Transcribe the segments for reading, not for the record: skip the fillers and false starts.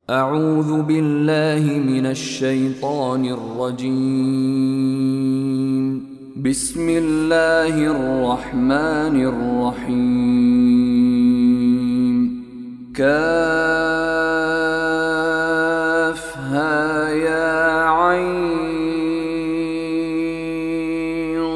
أعوذ بالله من الشيطان الرجيم. بسم الله الرحمن الرحيم. كافها يا عين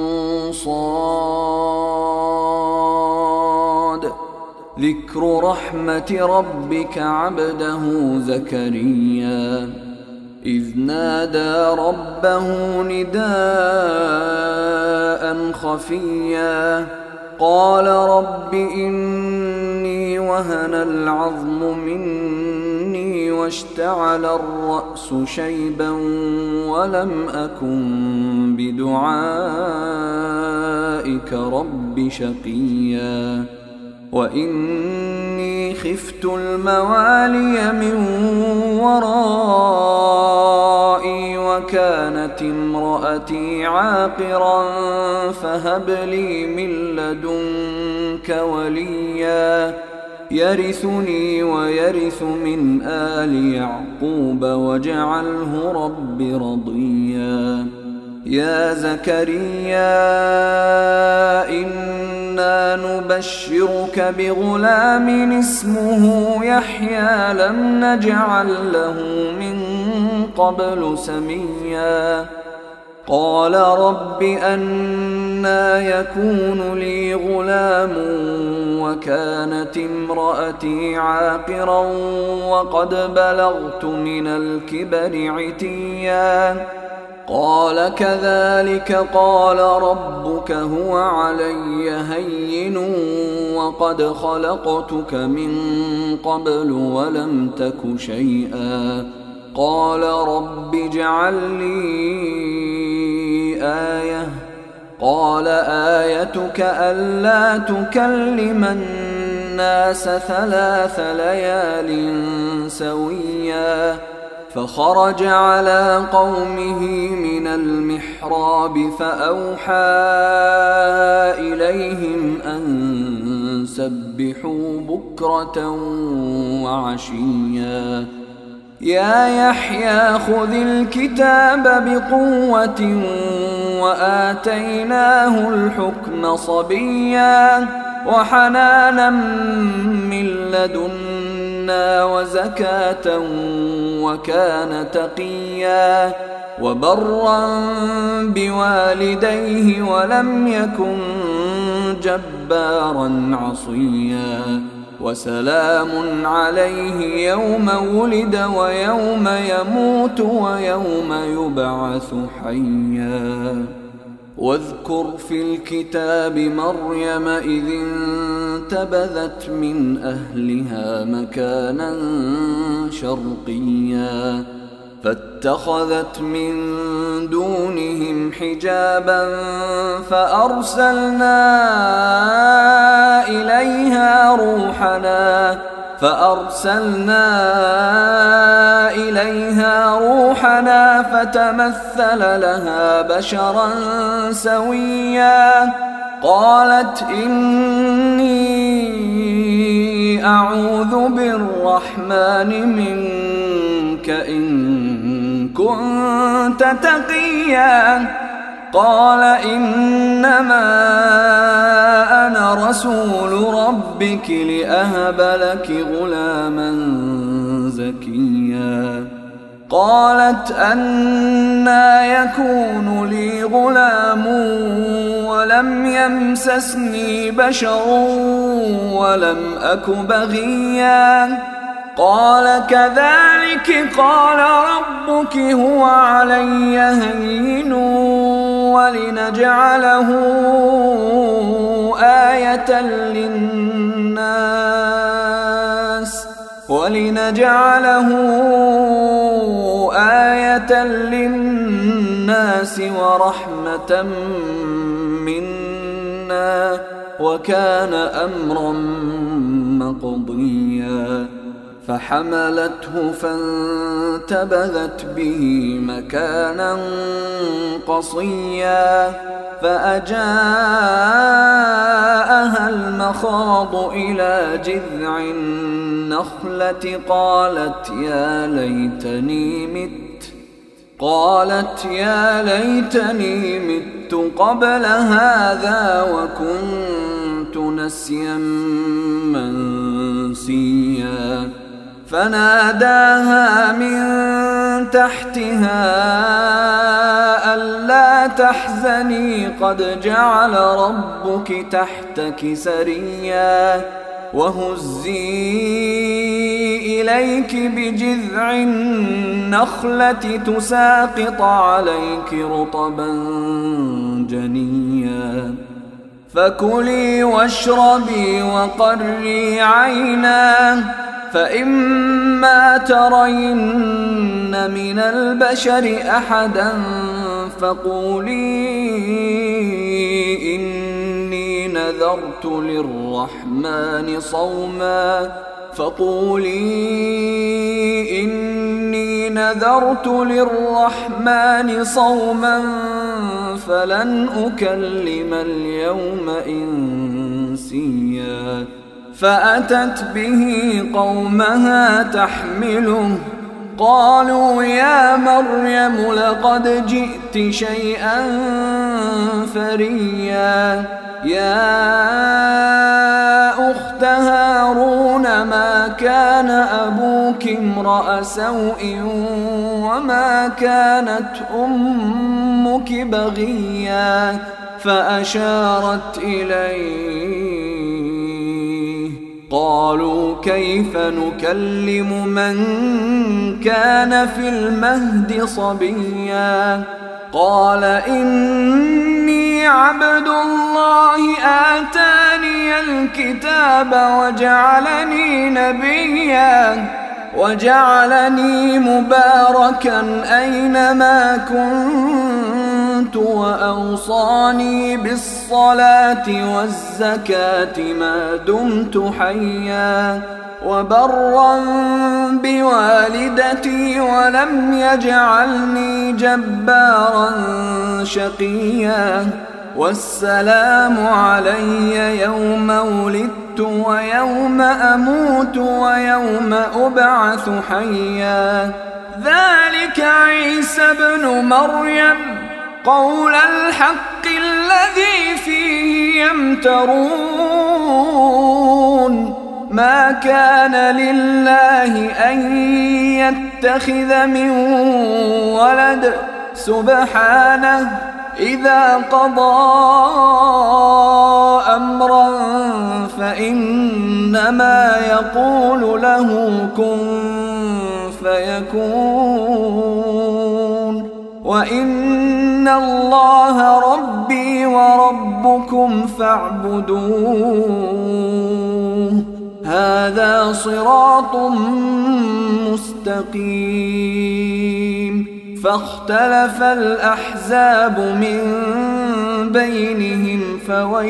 صاد. ذكر رحمة ربك عبده زكريا إذ نادى ربه نداء خفيا قال رب إني وهن العظم مني واشتعل الرأس شيبا ولم أكن بدعائك رب شقيا وإني خفت الموالي من ورائي وكانت امرأتي عاقرا فهب لي من لدنك وليا يرثني ويرث من آل يعقوب واجعله رب رضيا. يا زكريا إنا نبشرك بغلام اسمه يحيى لم نجعل له من قبل سميا قال رب أنى يكون لي غلام وكانت امرأتي عاقرا وقد بلغت من الكبر عتيا قال كذلك قال ربك هو علي هين وقد خلقتك من قبل ولم تك شيئا قال رب اجعل لي آية قال آيتك ألا تكلم الناس 3 ليال سويا فخرج على قومه من المحراب فأوحى إليهم أن سبحوا بكرة وعشيا يا يحيى خذ الكتاب بقوة وآتيناه الحكم صبيا وحنانا من لدنا وزكاة وكان تقيا وبرا بوالديه ولم يكن جبارا عصيا وسلام عليه يوم ولد ويوم يموت ويوم يبعث حيا. واذكر في الكتاب مريم إذ انتبذت من أهلها مكانا شرقيا فاتخذت من دونهم حجابا فأرسلنا إليها روحنا فتمثل لها بشرا سويا قالت إني أعوذ بالرحمن منك إن كنت تقيا قال إنما أنا رسول ربك لأهب لك غلاما زكيا قالت أنى يكون لي غلام ولم يمسسني بشر ولم أك بغيا قال كذلك قال ربك هو علي هين ولنجعله آية للناس ورحمة منا وكان أمرا مقضيا فحملته فانتبذت به مكانا قصيا فأجاءها المخاض إلى جذع النخلة قالت يا ليتني مت قبل هذا وكنت نسيا منسيا فناداها من تحتها ألا تحزني قد جعل ربك تحتك سريا وهزي إليك بجذع النخلة تساقط عليك رطبا جنيا فكلي واشربي وقري عينا فإما ترين من البشر أحدا فقولي إني نذرت للرحمن صوما فلن أكلم اليوم إنسيا فأتت به قومها تحمله قالوا يا مريم لقد جئت شيئا فريا يا أخت هارون ما كان أبوك امرأ سوء وما كانت أمك بغيا فأشارت إليه قالوا كيف نكلم من كان في المهد صبيا قال إني عبد الله آتاني الكتاب وجعلني نبيا وجعلني مباركا أينما كنت وأوصاني بالصلاة والزكاة ما دمت حيا وبرا بوالدتي ولم يجعلني جبارا شقيا والسلام علي يوم ولدت ويوم أموت ويوم أبعث حيا ذلك عيسى ابن مريم قول الحق الذي فيه يمترون ما كان لله أن يتخذ من ولد سبحانه إذا قضى أمرا فإنما يقول له كن فيكون وإن الله ربي وربكم فاعبدوه هذا صراط مستقيم فاختلف الأحزاب من بينهم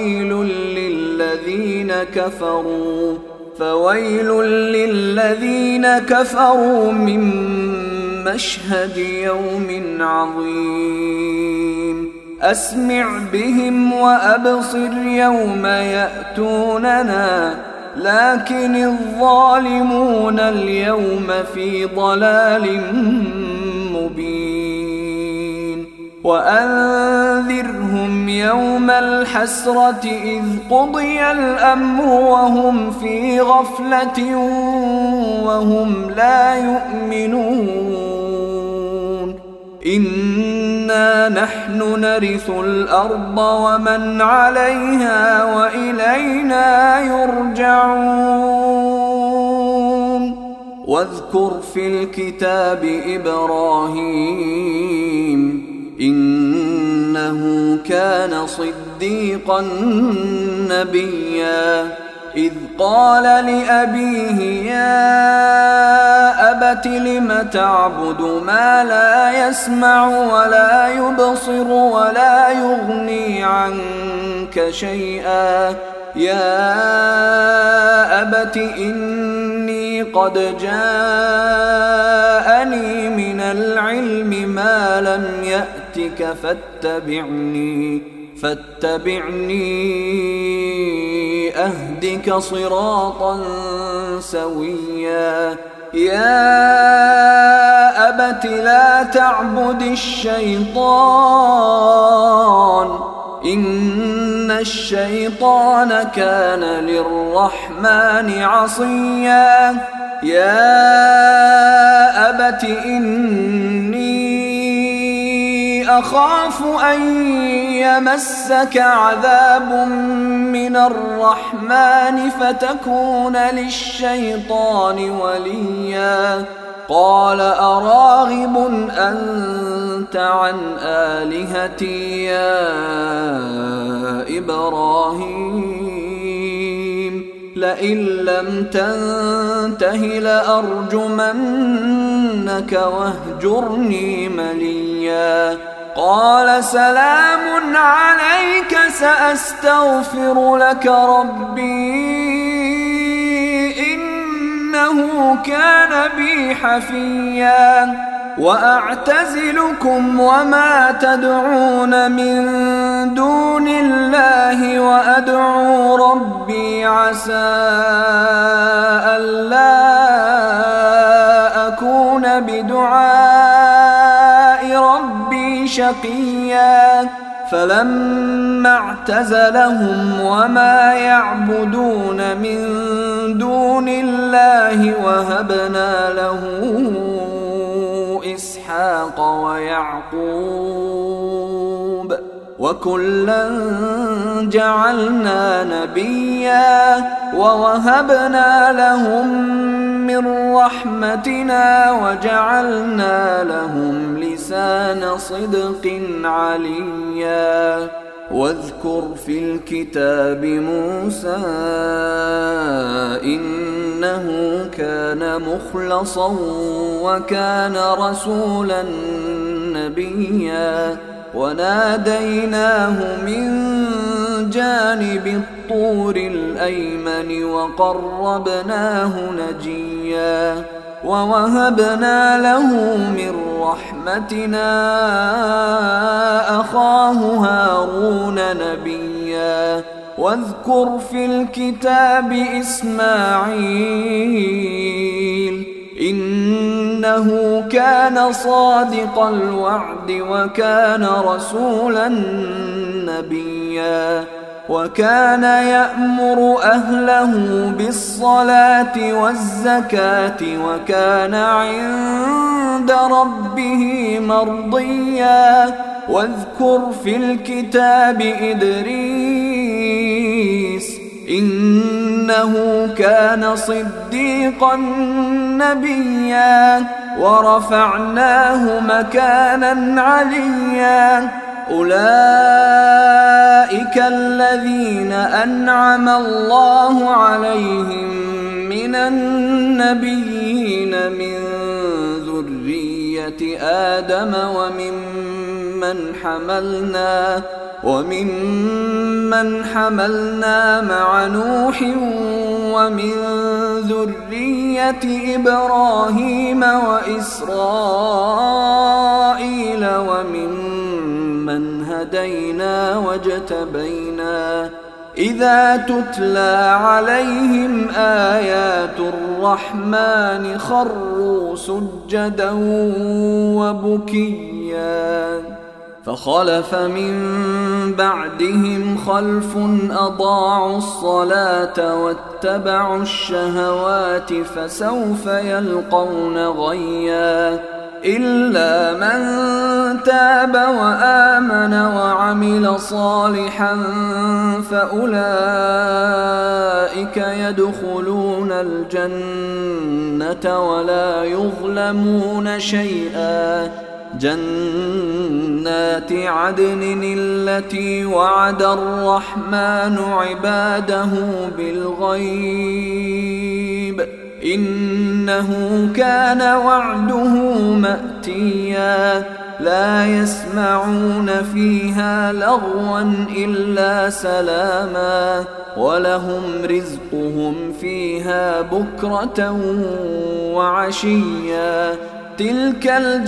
فويل للذين كفروا من مشهد يوم عظيم أسمع بهم وأبصر يوم يأتوننا لكن الظالمون اليوم في ضلال مبين وأنذرهم يوم الحسرة إذ قضي الأمر وهم في غفلة وهم لا يؤمنون إنا نحن نرث الأرض ومن عليها وإلينا يرجعون واذكر في الكتاب إبراهيم إنه كان صديقا نبيا إذ قال لأبيه يا أبت لم تعبد ما لا يسمع ولا يبصر ولا يغني عنك شيئا يا أبت إني قد جاءني من العلم ما لم يأتك فاتبعني أهدك صراطا سويا يا أبت لا تعبد الشيطان إن الشيطان كان للرحمن عصيا يا أبت إني أخاف أن يمسك عذاب من الرحمن فتكون للشيطان وليا قال أراغب أنت عن آلهتي يا إبراهيم لئن لم تنته لأرجمنك واهجرني مليا قال سلام عليك سأستغفر لك ربي إنه كان بي حفيا وأعتزلكم وما تدعون من دون الله وأدعو ربي عسى ألا أكون بدعاء ربي شقيا فلما اعتزلهم وما يعبدون من دون الله وهبنا له إسحاق ويعقوب وكلا جعلنا نبيا ووهبنا لهم من رحمتنا وجعلنا لهم لسان صدق عليا واذكر في الكتاب موسى إنه كان مخلصا وكان رسولا نبيا وناديناه من جانب الطور الأيمن وقربناه نجيا ووهبنا له من رحمتنا أخاه هارون نبيا واذكر في الكتاب إسماعيل إنه كان صادق الوعد وكان رسولا نبيا وكان يأمر أهله بالصلاة والزكاة وكان عند ربه مرضيا واذكر في الكتاب إدريس إنه كان صديقا نبيا ورفعناه مكانا عليا أولئك الذين أنعم الله عليهم من النبيين من ذرية آدم وممن حملنا مع نوح ومن ذرية إبراهيم وإسرائيل وممن هدينا واجتبينا إذا تتلى عليهم آيات الرحمن خروا سجدا وبكيا فخلف من بعدهم خلف أضاعوا الصلاة واتبعوا الشهوات فسوف يلقون غيا إلا من تاب وآمن وعمل صالحا فأولئك يدخلون الجنة ولا يظلمون شيئا جنات عدن التي وعد الرحمن عباده بالغيب إنه كان وعده مأتيا لا يسمعون فيها لغوا إلا سلاما ولهم رزقهم فيها بكرة وعشيا تلك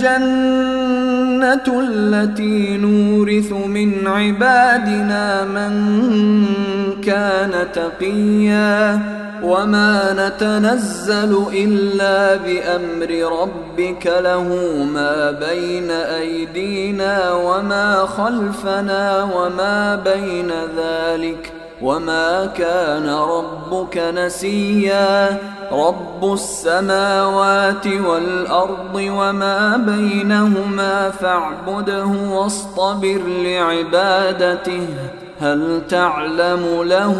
الجنة التي نورث من عبادنا من كان تقيا وما نتنزل إلا بأمر ربك له ما بين أيدينا وما خلفنا وما بين ذلك وما كان ربك نسيا رب السماوات والأرض وما بينهما فاعبده واصطبر لعبادته هل تعلم له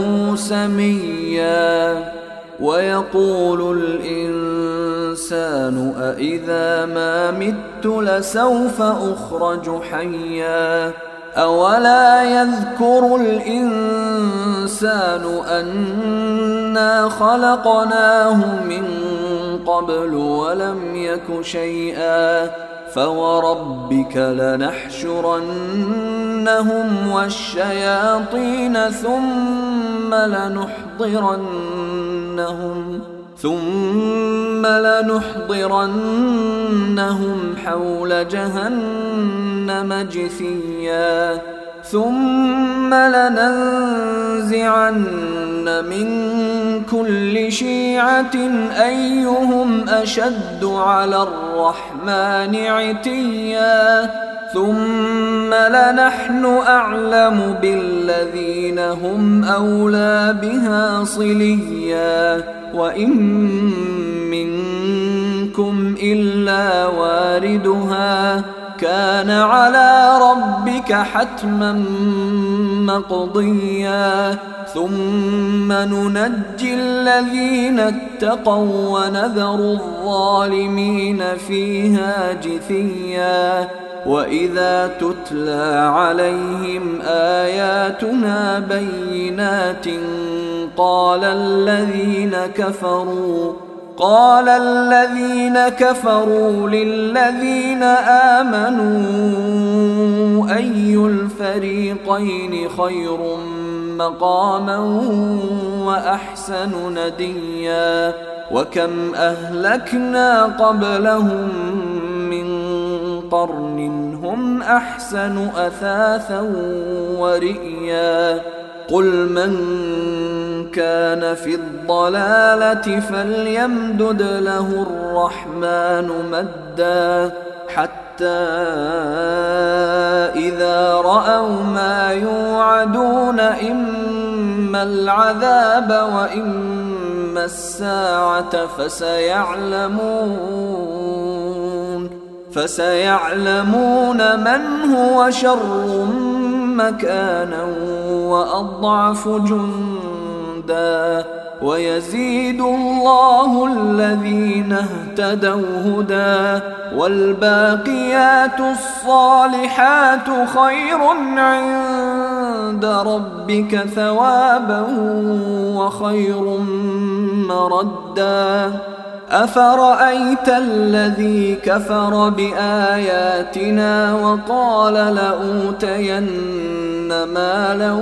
سميا ويقول الإنسان أإذا ما مت لسوف أخرج حيا أولا يذكر الإنسان أنا خلقناه من قبل ولم يك شيئا فوربك لنحشرنهم والشياطين ثم لنحضرنهم حول جهنم جثيا ثم لننزعن من كل شيعة أيهم أشد على الرحمن عتيا ثم لنحن أعلم بالذين هم أولى بها صليا وإن منكم إلا واردها كان على ربك حتما مقضيا ثم ننجي الذين اتقوا ونذر الظالمين فيها جثيا وإذا تتلى عليهم آياتنا بينات قال الذين كفروا للذين آمنوا أي الفريقين خير مقاما وأحسن نديا وكم أهلكنا قبلهم من قرن هم أحسن أثاثا ورئيا قل من كان في الضلالة فليمدد له الرحمن مدا حتى إذا رأوا ما يوعدون إما العذاب وإما الساعة فسيعلمون من هو شر مكانا وأضعف جندا ويزيد الله الذين اهتدوا هدى والباقيات الصالحات خير عند ربك ثوابا وخير مردا أفرأيت الذي كفر بآياتنا وقال لأوتين مالا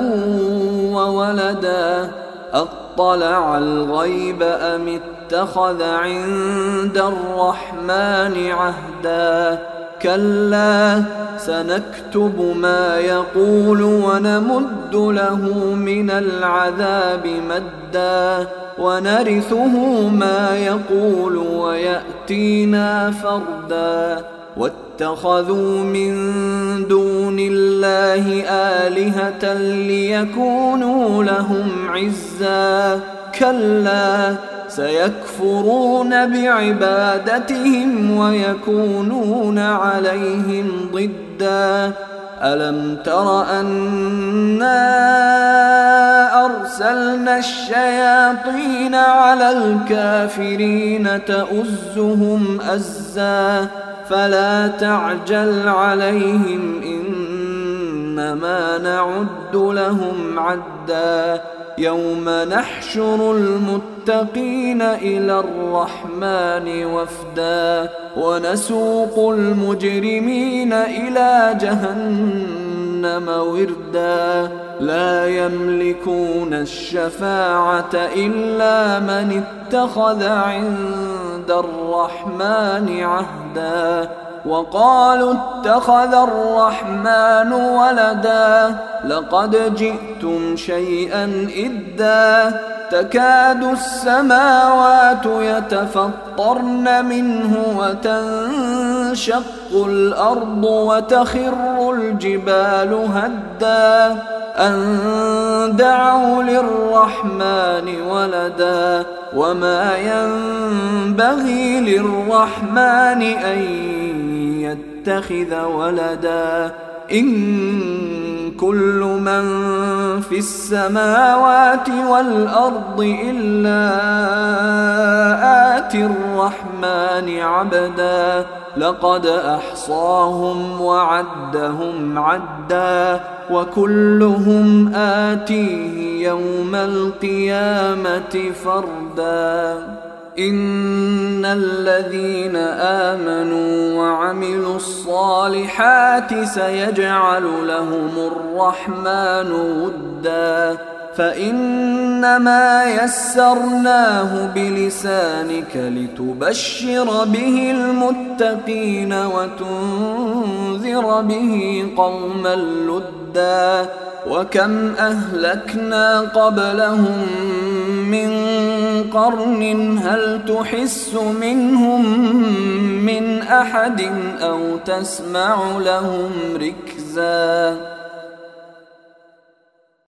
وولدا أطلع الغيب أم اتخذ عند الرحمن عهدا كلا سنكتب ما يقول ونمد له من العذاب مدا ونرثه ما يقول ويأتينا فردا واتخذوا من دون الله آلهة ليكونوا لهم عزا كلا سيكفرون بعبادتهم ويكونون عليهم ضدا ألم تر أنا أرسلنا الشياطين على الكافرين تؤزهم أزا فلا تعجل عليهم إنما نعد لهم عدا يوم نحشر المتقين إلى الرحمن وفدا ونسوق المجرمين إلى جهنم وردا لا يملكون الشفاعة إلا من اتخذ عند الرحمن عهدا وقالوا اتخذ الرحمن ولدا لقد جئتم شيئا إدا تكاد السماوات يتفطرن منه وتنشق الأرض وتخر الجبال هدا أن دعوا للرحمن ولدا وما ينبغي للرحمن أن يتخذ ولدا إن كل من في السماوات والأرض إلا آتي الرحمن عبدا لقد أحصاهم وعدهم عدا وكلهم آتيه يوم القيامة فردا إن الذين آمنوا وعملوا الصالحات سيجعل لهم الرحمن ودا فإنما يسرناه بلسانك لتبشر به المتقين وتنذر به قوما لدا وكم أهلكنا قبلهم من قرن هل تحس منهم من أحد أو تسمع لهم ركزا